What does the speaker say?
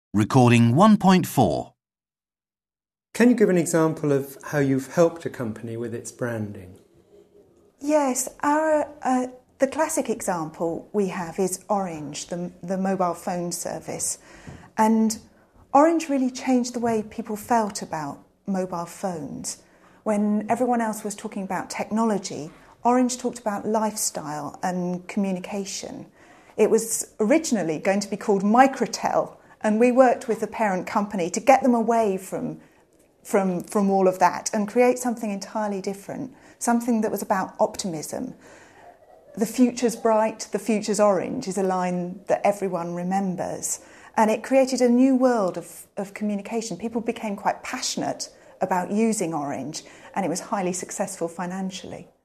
Recording 1.4. Can you give an example of how you've helped a company with its branding? Yes, the classic example we have is Orange, the mobile phone service. And Orange really changed the way people felt about mobile phones. When everyone else was talking about technology, Orange talked about lifestyle and communication. It was originally going to be called Microtel, and we worked with the parent company to get them away from all of that and create something entirely different, something that was about optimism. The future's bright, the future's orange is a line that everyone remembers. And it created a new world of communication. People became quite passionate about using Orange, and it was highly successful financially.